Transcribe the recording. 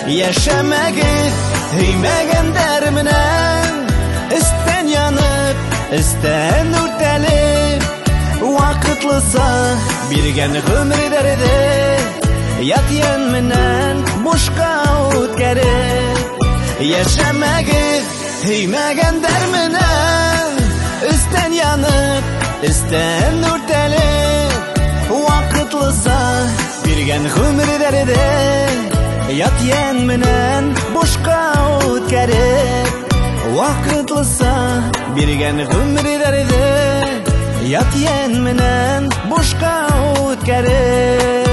Яшәмәгез һөймәгәндәр менән, өстән янып, өстән үртәлеп, вакытлыса биргән гомерләрде ят ян менән бушка үткәреп. Яшәмәгез һөймәгәндәр менән, өстән янып, өстән үртәлеп, вакытлыса биргән гомерләрде ят ян менән бушка үткәреп. Вакытлыса биргән гомерләрде ят ян менән бушка үткәреп.